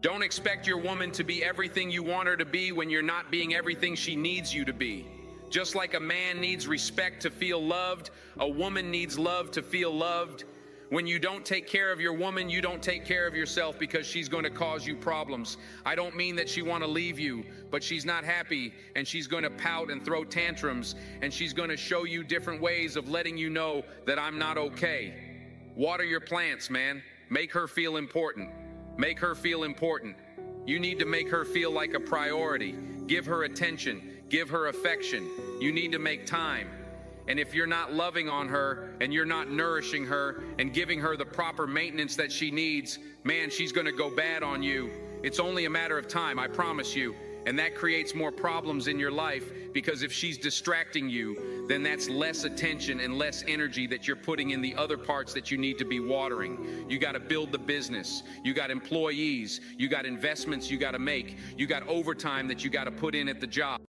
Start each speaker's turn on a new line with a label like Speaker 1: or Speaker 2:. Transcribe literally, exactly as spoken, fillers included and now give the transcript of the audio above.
Speaker 1: Don't expect your woman to be everything you want her to be when you're not being everything she needs you to be. Just like a man needs respect to feel loved, a woman needs love to feel loved. When you don't take care of your woman, you don't take care of yourself, because she's going to cause you problems. I don't mean that she want to leave you, but she's not happy, and she's going to pout and throw tantrums, and she's going to show you different ways of letting you know that I'm not okay. Water your plants, man. Make her feel important. Make her feel important. You need to make her feel like a priority. Give her attention. Give her affection. You need to make time. And if you're not loving on her and you're not nourishing her and giving her the proper maintenance that she needs, man, she's going to go bad on you. It's only a matter of time, I promise you. And that creates more problems in your life, because if she's distracting you, then that's less attention and less energy that you're putting in the other parts that you need to be watering. You got to build the business. You got employees. You got investments you got to make. You got overtime that you got to put in at the job.